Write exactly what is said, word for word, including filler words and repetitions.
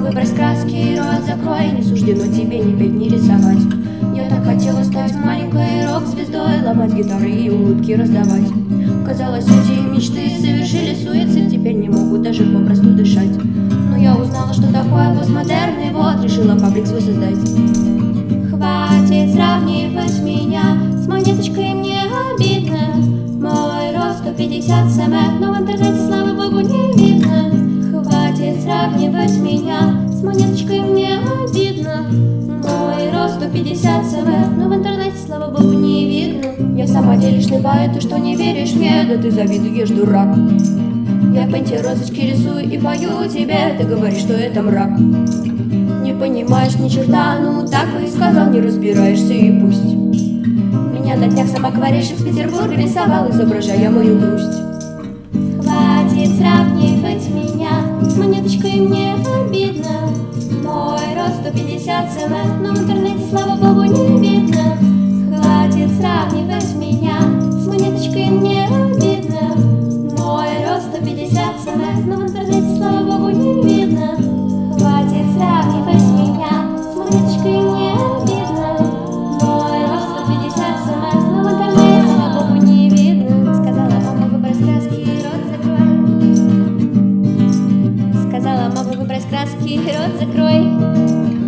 выбрось краски, рот закрой. Не суждено тебе ни петь, ни рисовать. Я так хотела стать маленькой рок-звездой, ломать гитары и улыбки раздавать. Казалось, эти мечты совершили суицид, теперь не могут даже попросту дышать. Но я узнала, что такое постмодерн, и вот решила паблик свой создать. Хватит сравнивать меня с монеточкой, мне обидно. Мой рост сто пятьдесят сантиметров, но в интернете, слава богу, не видно. Хватит сравнивать меня с монеточкой, мне обидно. Мой рост сто пятьдесят сантиметров, но в интернете, слава богу, не видно. Я в самом деле лишний поэт, ты что не веришь мне? Да ты завидуешь, дурак. Я в пенте розочки рисую и пою тебе, ты говоришь, что это мрак. Не понимаешь ни черта, ну так бы и сказал, не разбираешься и пусть. Меня на днях сам акварельщик с Петербурга рисовал, изображая мою грусть. Хватит сравнивать меня с монеточкой, мне обидно. Мой рост сто пятьдесят сантиметров, но в интернете, слава богу, не видно. Хватит сравнивать меня с монеточкой, мне обидно. Мой рост сто пятьдесят сантиметров, но в интернете, слава богу, не видно. Хватит сравнивать меня с монеточкой, мне обидно. Мой рост сто пятьдесят сантиметров, но в интернете, слава богу, не видно. Сказала мама, выбрось краски и рот закрой. Сказала мама, выбрось краски и рот закрой.